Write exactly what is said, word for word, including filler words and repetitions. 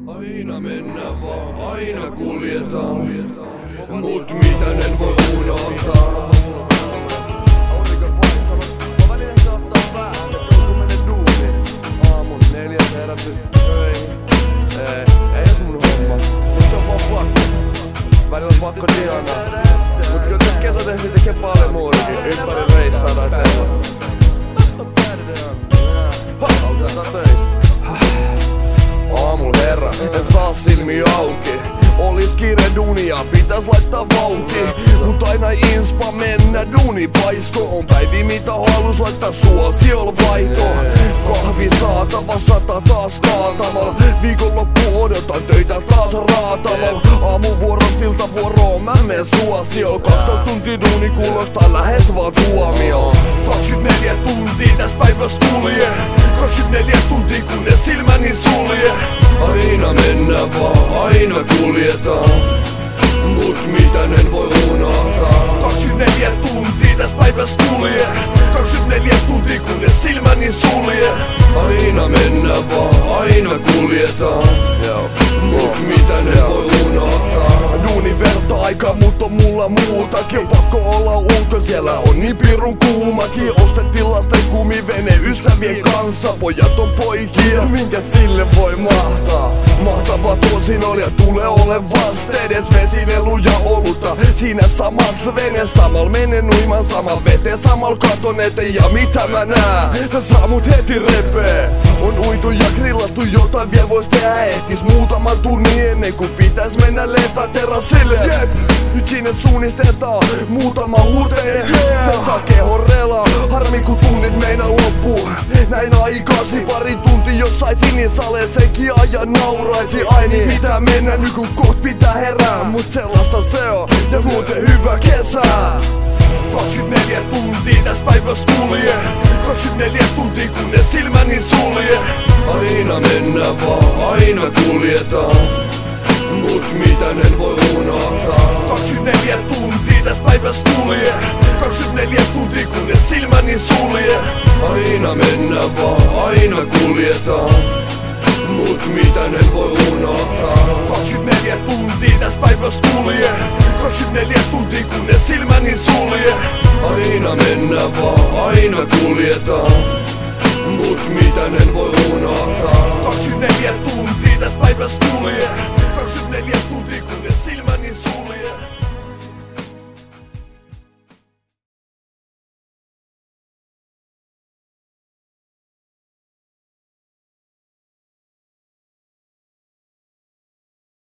Aina mennä vaan, aina kuljetaan, mut mitä en voi unohtaa. Aurinko paistanut, mä välillä se ottaa päähän, se on kun menee duuniin. Aamun neljäs herätys, töihin. Ei, ei mun homma, mut se on vaan pakko. Välillä on pakko tienaa. Mut kyllä tässä kesätehtiin tekee paljon muutakin, ympäri reissaadaan sellaista. Autetaan töistä. Aamun herra, en saa silmi auki. Olis kiire duunia, pitäis laittaa vauhti. Mut aina inspa mennä duuni paisto. On päivi mitä halus laittaa suosiol vaihtoon. Kahvi saatava sata taas kaatamalla. Viikonloppu odotan töitä taas raatamalla. Aamuvuorosta iltavuoroon mä menen suosiol. Kaksitoista tuntia duuni kuulostaa lähes vaan tuomio. kaksikymmentäneljä tuntia täs päiväs kulje. kaksikymmentäneljä tuntia kunnes silmäni sulje. Aina mennä vaan, aina kuljetaan, mut mitä en voi unohtaa. kaksikymmentäneljä tuntia täs päiväs kulje. kaksikymmentäneljä tuntia kunnes silmäni sulje. Aina mennä vaan, aina kuljetaan, mut mitä en voi unohtaa. Duuni verta aika, mut on mulla muutakin. On pakko olla ulko, siellä on niin pirun kuumakin. Ostettiin lasten kumivene ystävien kanssa. Pojat on poikia, minkä sille voi mahtaa. Mahtava tosin oli ja tulee ole vasta edes vesilelu ja olutta. Siinä samassa vene, samal menen uiman, samal veteen, samal katon eteen. Ja mitä mä nää, sä saa mut heti repee. On uitu ja grillattu, jotain vielä vois tehdä. Ehtis muutaman tunnin ennen kuin pitäis mennä lepää terassille. Jep, nyt sinne suunnistetaan muutama huuteen. Se saa kehon relaa, harmi kun tunnit meinaa loppuu. Näin aikasi pari tunti jos saisin niin salesenkin ajan nauraisi. Ai niin mitä mennä nyt kun koht pitää herää. Mut sellaista se on ja muuten hyvä kesä. kaksikymmentäneljä tuntia täs päiväs kulje. kaksikymmentäneljä tuntia kunnes silmäni sulje. Aina mennä vaan, aina kuljetaan, mut mitä en voi unohtaa. kaksikymmentäneljä tuntia täs päiväs kulje. kaksikymmentäneljä tuntia kunnes silmäni sulje. Aina mennä vaan, aina kuljetaan, mut mitä en voi unohtaa. kaksikymmentäneljä tuntia täs päiväs kulje. kaksikymmentäneljä tuntia kunnes silmäni sulje. Aina mennä vaan, aina kuljetaan, mut mitä en voi unohtaa.